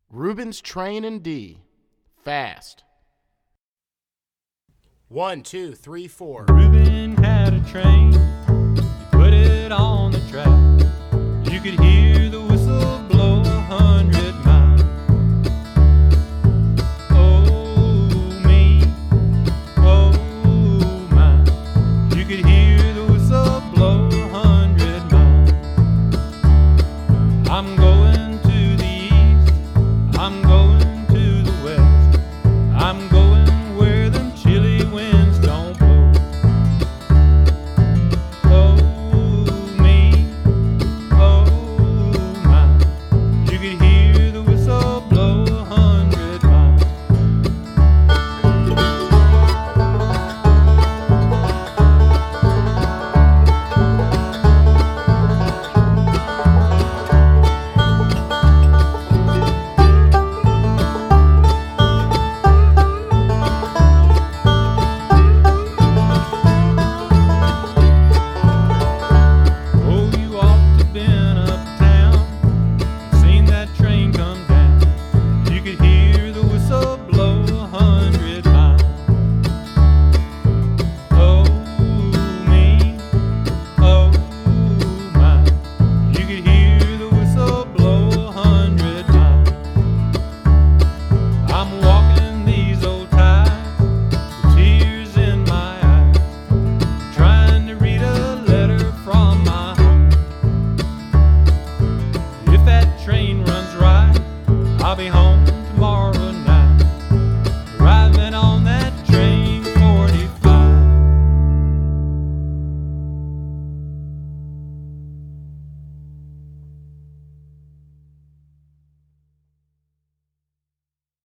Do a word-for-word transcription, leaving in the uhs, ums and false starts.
Ruben's train in D. Fast. One, two, three, four. Reuben had a train, he put it on the track. You could hear the whistle blow a hundred miles. Oh me, oh my, you could hear the whistle blow a hundred miles. I'm going